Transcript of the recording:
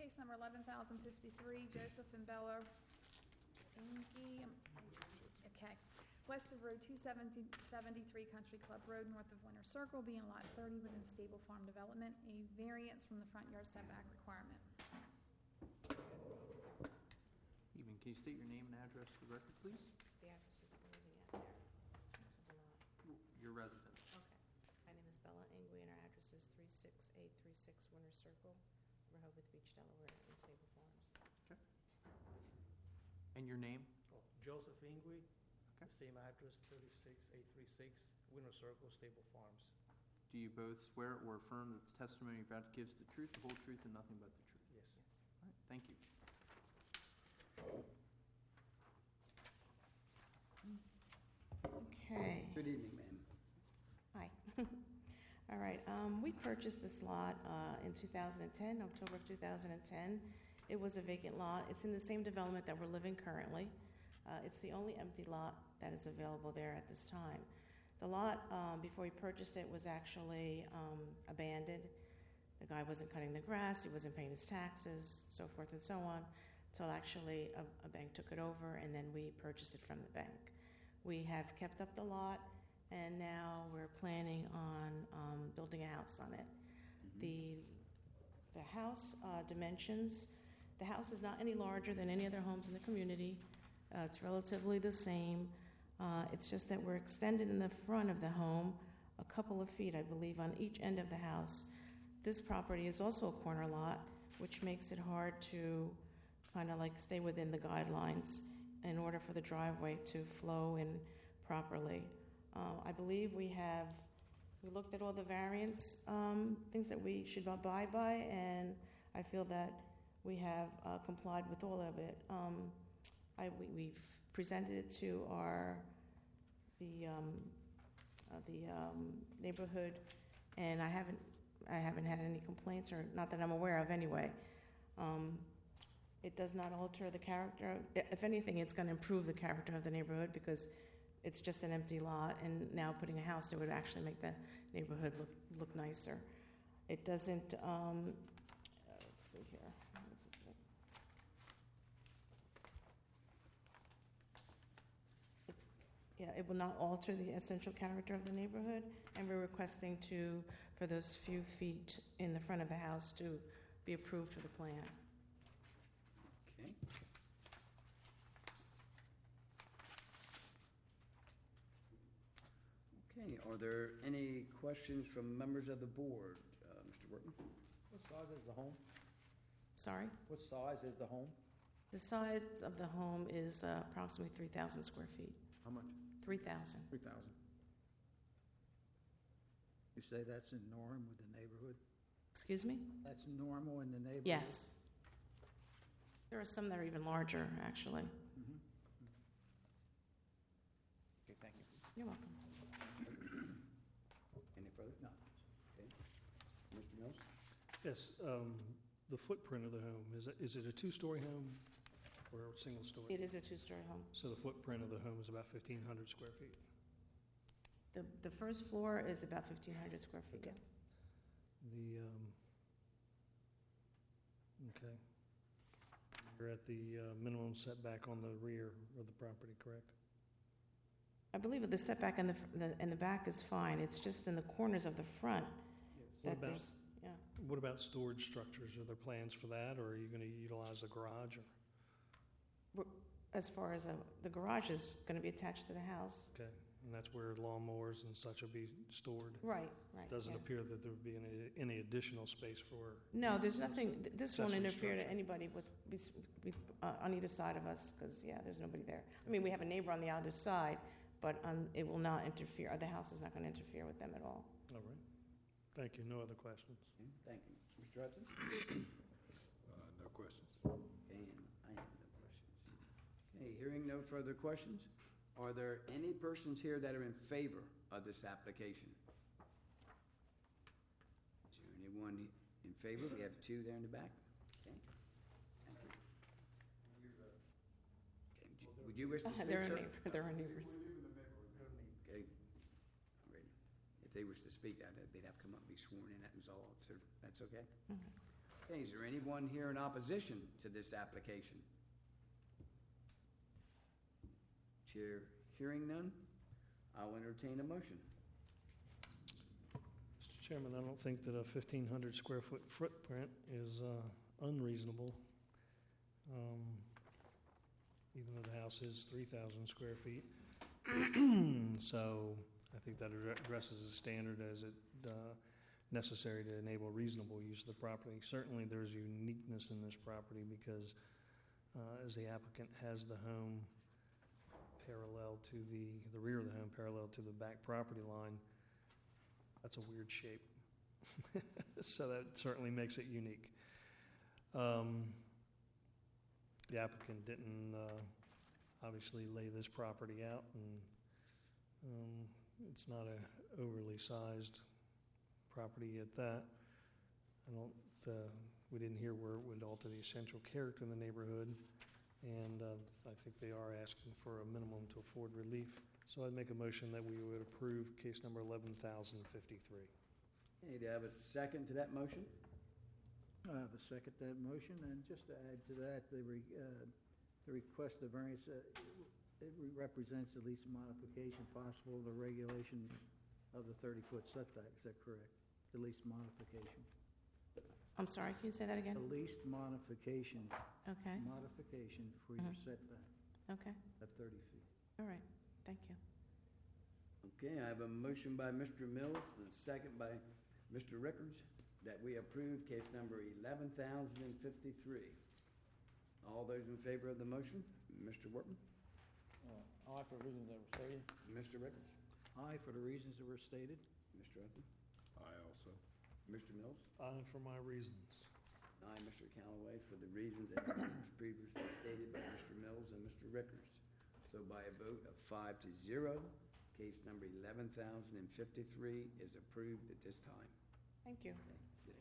case number 11,053, Joseph and Bella Ingy, okay, west of Road 273 Country Club Road, north of Winter Circle, being Lot 30 within Stable Farm Development, a variance from the front yard setback requirement. Evening, can you state your name and address for the record, please? The address is we're living at there. Most of the lot. Your residence. Okay. My name is Bella Ingwe, and our address is 36836 Winter Circle, Rehoboth Beach, Delaware, in Stable Farms. Okay. And your name? Oh, Joseph Ingwe, Okay. same address, 36836 Winter Circle, Stable Farms. Do you both swear or affirm that the testimony you're about to give is the truth, the whole truth, and nothing but the truth? Yes. Yes. All right, thank you. Okay. Good evening, ma'am. Hi. All right. We purchased this lot in 2010, October of 2010. It was a vacant lot. It's in the same development that we're living currently. It's the only empty lot that is available there at this time. The lot, before we purchased it, was actually abandoned. The guy wasn't cutting the grass, he wasn't paying his taxes, so forth and so on, until actually a bank took it over, and then we purchased it from the bank. We have kept up the lot, and now we're planning on building a house on it. The house dimensions, the house is not any larger than any other homes in the community. It's relatively the same. It's just that we're extended in the front of the home a couple of feet, I believe, on each end of the house. This property is also a corner lot, which makes it hard to kind of like stay within the guidelines in order for the driveway to flow in properly. I believe we looked at all the variance things that we should abide by, and I feel that we have complied with all of it. We've presented it to the neighborhood, and I haven't had any complaints, or not that I'm aware of anyway. It does not alter the character. If anything, it's going to improve the character of the neighborhood because it's just an empty lot, and now putting a house there would actually make the neighborhood look nicer. It doesn't. Let's see here. What's it say? It will not alter the essential character of the neighborhood, and we're requesting for those few feet in the front of the house to be approved for the plan. Okay. Okay, are there any questions from members of the board? Mr. Workman? What size is the home? Sorry? What size is the home? The size of the home is approximately 3,000 square feet. How much? 3,000. 3,000. You say that's in norm with the neighborhood? Excuse me? That's normal in the neighborhood? Yes. There are some that are even larger, actually. Mm-hmm. Okay, thank you. You're welcome. Any further? No. Okay. Mr. Mills? Yes, the footprint of the home, is it a two-story home or a single story? It is a two-story home. So the footprint of the home is about 1,500 square feet. The first floor is about 1,500 square feet. Okay. Okay. You're at the minimum setback on the rear of the property, correct? I believe that the setback in the back is fine. It's just in the corners of the front that there's. Yeah. What about storage structures? Are there plans for that, or are you going to utilize a garage? As far as the garage is going to be attached to the house. Okay, and that's where lawnmowers and such will be stored? Right. Doesn't yeah. appear that there would be any additional space for... No, there's nothing. This won't accessory interfere to structure. anybody on either side of us because, there's nobody there. I mean, we have a neighbor on the other side, but it will not interfere. The house is not going to interfere with them at all. All right. Thank you. No other questions. Okay, thank you. Mr. Hudson? No questions. And I have no questions. Okay, hearing no further questions, are there any persons here that are in favor of this application? Is there anyone in favor? We have two there in the back. Okay. Thank you. Okay, would you wish to speak, sir? They're our neighbors. Okay. All right. If they wish to speak, they'd have to come up and be sworn in. That was all, sir. That's okay? Okay, is there anyone here in opposition to this application? Chair, hearing none, I'll entertain a motion. Mr. Chairman, I don't think that a 1,500 square foot footprint is unreasonable, even though the house is 3,000 square feet. So I think that addresses the standard as it necessary to enable reasonable use of the property. Certainly, there's uniqueness in this property because as the applicant has the home parallel to the rear of the home parallel to the back property line, that's a weird shape. So that certainly makes it unique. The applicant didn't obviously lay this property out, and it's not a overly sized property at that. We didn't hear where it would alter the essential character in the neighborhood, and I think they are asking for a minimum to afford relief. So I'd make a motion that we would approve case number 11,053. Okay, do I have a second to that motion? I have a second to that motion, and just to add to that, the request of variance, it represents the least modification possible, the regulation of the 30-foot setback, is that correct? The least modification. I'm sorry, can you say that again? The least modification Okay, for your setback okay, of 30 feet. all right, thank you. Okay, I have a motion by Mr. Mills and a second by Mr. Rickards that we approve case number 11,053. All those in favor of the motion? Mr. Workman? Aye for reasons that were stated. Mr. Rickards? Aye, for the reasons that were stated. Mr. Upton? Aye also. Mr. Mills? Aye for my reasons. Aye, Mr. Callaway, for the reasons that were previously stated by Mr. Mills and Mr. Rickards. So by a vote of 5-0, case number 11,053 is approved at this time. Thank you. Okay.